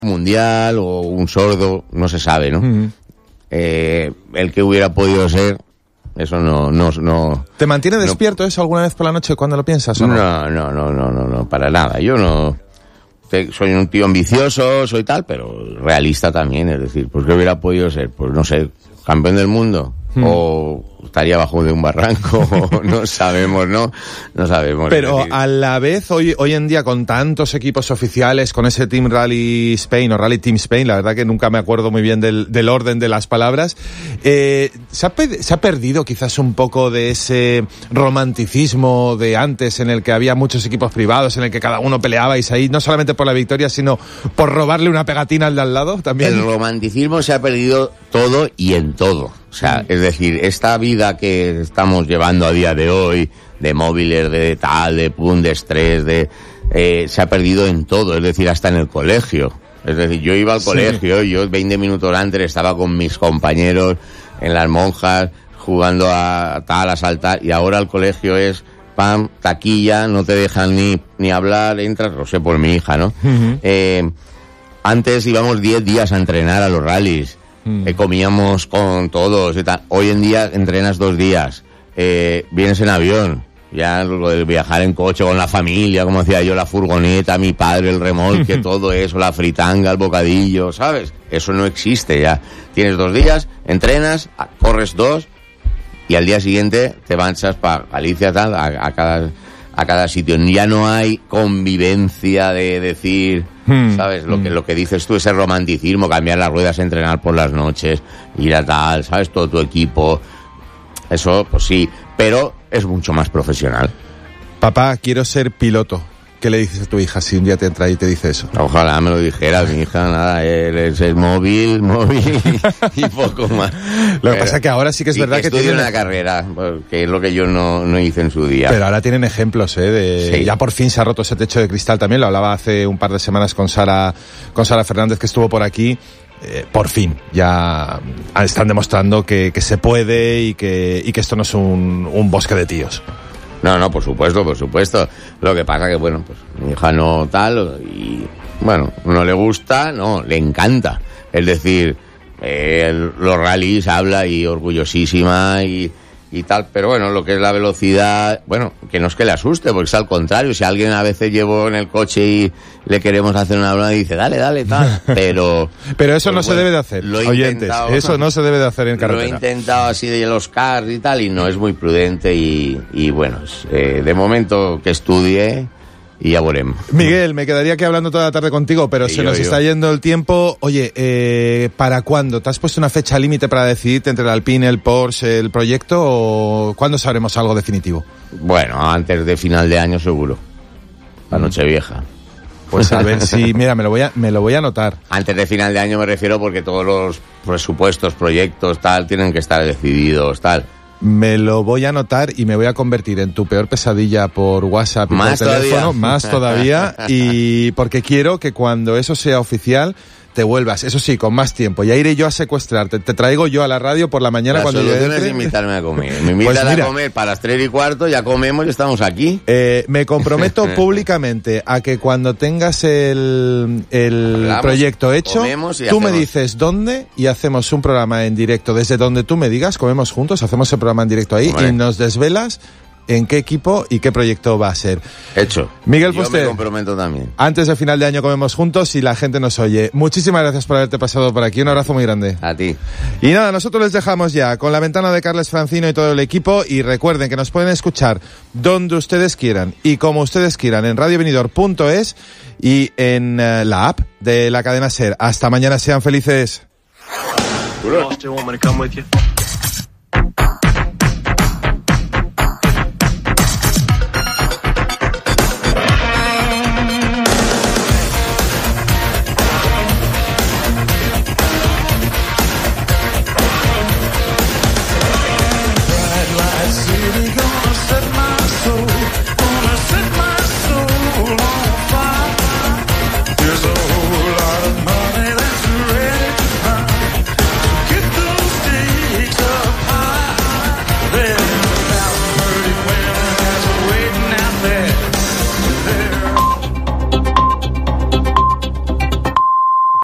mundial o un sordo, no se sabe, ¿no? Mm. El que hubiera podido ser, eso no. ¿Te mantiene despierto eso alguna vez por la noche cuando lo piensas o no? No, para nada. Yo no. Soy un tío ambicioso, soy tal, pero realista también, es decir, pues ¿qué hubiera podido ser? Pues no sé, campeón del mundo, o estaría bajo de un barranco, no sabemos, ¿no? No sabemos. Pero es decir, a la vez, hoy en día, con tantos equipos oficiales, con ese Team Rally Spain o Rally Team Spain, la verdad que nunca me acuerdo muy bien del orden de las palabras, ¿se ha perdido quizás un poco de ese romanticismo de antes en el que había muchos equipos privados, en el que cada uno peleabais ahí, no solamente por la victoria, sino por robarle una pegatina al de al lado también? El romanticismo se ha perdido todo y en todo. O sea, es decir, esta vida que estamos llevando a día de hoy, de móviles, de tal, de pum, de estrés, se ha perdido en todo, es decir, hasta en el colegio. Es decir, yo iba al colegio, yo 20 minutos antes estaba con mis compañeros en las monjas, jugando a saltar, y ahora el colegio es, pam, taquilla, no te dejan ni hablar, entras, lo sé por mi hija, ¿no? Uh-huh. Antes íbamos 10 días a entrenar a los rallies. Comíamos con todos y tal. Hoy en día entrenas 2 días, vienes en avión, ya lo de viajar en coche con la familia, como decía yo, la furgoneta, mi padre, el remolque, todo eso, la fritanga, el bocadillo, ¿sabes? Eso no existe ya. Tienes 2 días, entrenas, corres 2 y al día siguiente te marchas para Galicia, tal, a cada sitio. Ya no hay convivencia de decir, ¿sabes? Lo que dices tú, ese romanticismo, cambiar las ruedas, entrenar por las noches, ir a tal, ¿sabes? Todo tu equipo. Eso, pues sí, pero es mucho más profesional. Papá, quiero ser piloto. ¿Qué le dices a tu hija si un día te entra y te dice eso? Ojalá me lo dijera, mi hija, nada, es el móvil y poco más. Lo que pasa es que ahora sí que es verdad que tienen una carrera, que es lo que yo no hice en su día. Pero ahora tienen ejemplos, sí. Ya por fin se ha roto ese techo de cristal también, lo hablaba hace un par de semanas con Sara Fernández, que estuvo por aquí. Por fin, ya están demostrando que se puede y que esto no es un bosque de tíos. No, por supuesto. Lo que pasa que, bueno, pues mi hija no tal, y bueno, no le gusta, no, le encanta. Es decir, los rallies habla y orgullosísima y tal, pero bueno, lo que es la velocidad, bueno, que no es que le asuste, porque es al contrario, si alguien a veces llevo en el coche y le queremos hacer una broma y dice, dale, tal, pero eso no se debe de hacer, oyentes, eso no se debe de hacer en carretera. Lo he intentado así de los cars y tal, y no es muy prudente y bueno, de momento que estudie y ya veremos. Miguel, me quedaría aquí hablando toda la tarde contigo, pero se nos está yendo el tiempo. Oye, ¿para cuándo? ¿Te has puesto una fecha límite para decidirte entre el Alpine, el Porsche, el proyecto, o cuándo sabremos algo definitivo? Bueno, antes de final de año seguro. La Nochevieja. Pues a ver si, mira, me lo voy a anotar. Antes de final de año me refiero porque todos los presupuestos, proyectos, tal, tienen que estar decididos, tal. Me lo voy a anotar y me voy a convertir en tu peor pesadilla por WhatsApp y por teléfono, más todavía, y porque quiero que cuando eso sea oficial te vuelvas, eso sí, con más tiempo. Ya iré yo a secuestrarte. Te traigo yo a la radio por la mañana cuando yo entre. Es invitarme a comer. Me invitan a comer para las 3:15, ya comemos y estamos aquí. Me comprometo públicamente a que cuando tengas el proyecto hecho, tú me dices dónde y hacemos un programa en directo. Desde donde tú me digas, comemos juntos, hacemos el programa en directo ahí y nos desvelas en qué equipo y qué proyecto va a ser. Hecho. Miguel Fuster, yo me comprometo también. Antes de final de año comemos juntos y la gente nos oye. Muchísimas gracias por haberte pasado por aquí. Un abrazo muy grande. A ti. Y nada, nosotros les dejamos ya con la ventana de Carles Francino y todo el equipo, y recuerden que nos pueden escuchar donde ustedes quieran y como ustedes quieran en radiovenidor.es y en la app de la cadena SER. Hasta mañana, sean felices.